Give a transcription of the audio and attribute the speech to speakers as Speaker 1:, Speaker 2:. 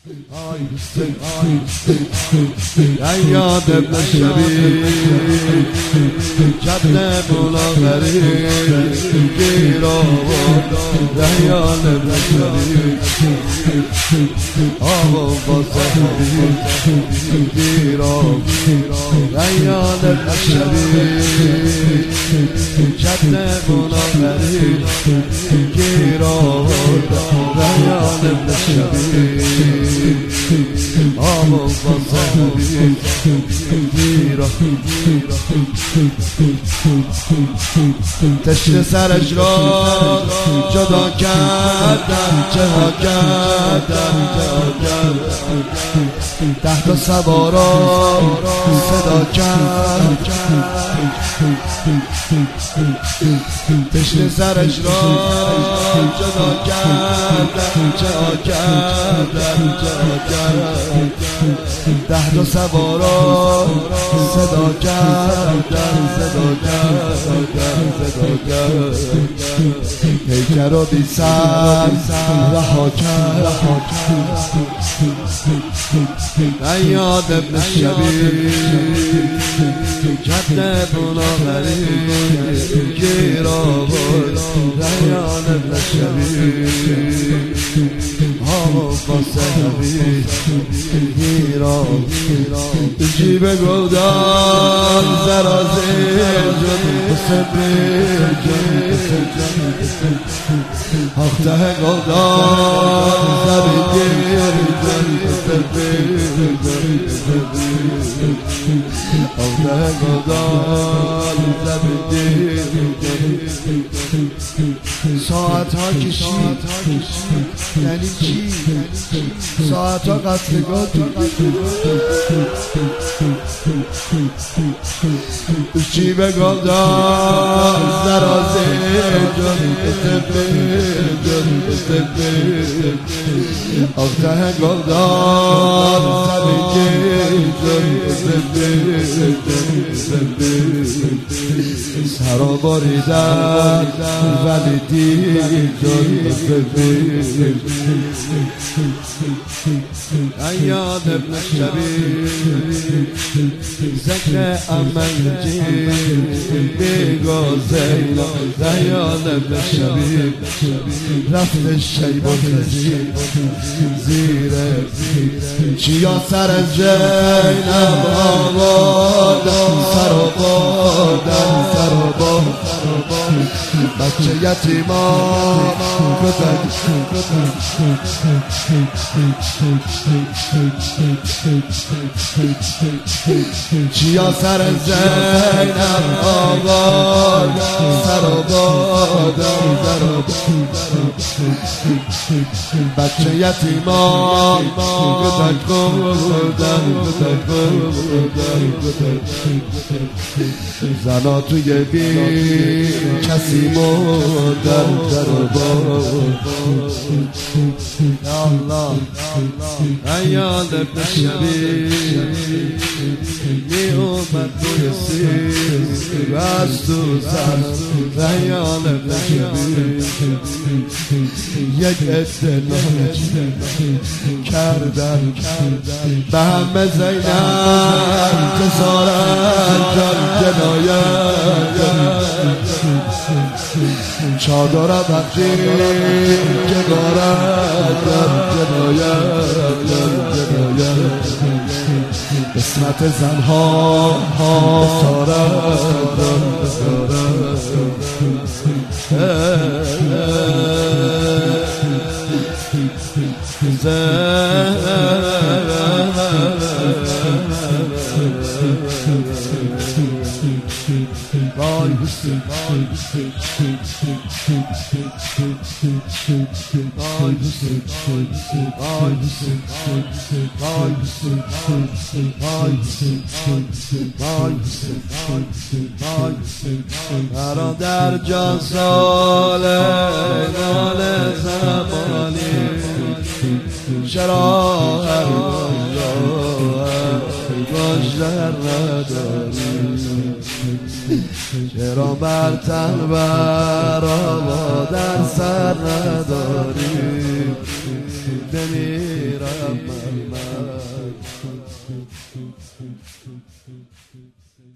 Speaker 1: یاد ابن شبیب جد مولا غریب گیر آورد یاد ابن شبیب آب و بازه گیر آورد یاد ابن شبیب جد مولا غریب گیر آورد یاد ابن شبیب آب و بازه تشنه سرش را جدا کردم جدا کردم تحت سوارا صدا کردم تشنه سرش را جدا کردم جدا کردم تحت سوارا صدا کردم پیکر رو بی سر رها کرد یاد ابن شبیب جد مولا غریب گیر آورد یاد ابن شبیب آب واسه حبیب گیر آورد جیب گودان زرازه جد سبیل هفته گودان زبیل هفته گودان زبیل ساعت ها کشید یعنی چی؟ ساعت ها قتلگاه چی بگردم زرازه جان آفته گردم سرا باریدن ولی دید یاد ابن شبیب ذکر امنجی بگازه یاد ابن شبیب رفت شیب و خزید زیره چیا سر زینب آوردن سر و بادن بچه یتیمان چیا سر زینب آوردن سر و بادن بچه یتیمان گذشت گردن زنا توی بی کسی مردن در یا الله یاد ابن شبیب می اومد توی سیر از تو زن یاد ابن شبیب یک اطلاعی کردن به همه زینب تزارن جان جنایت چادر وقتی که دارد جنایت قسمت زنها مرا در جان ساله نال زمانی چرا هر گذر نداری چرا بر تن بر آوا در سر نداری بمیرم من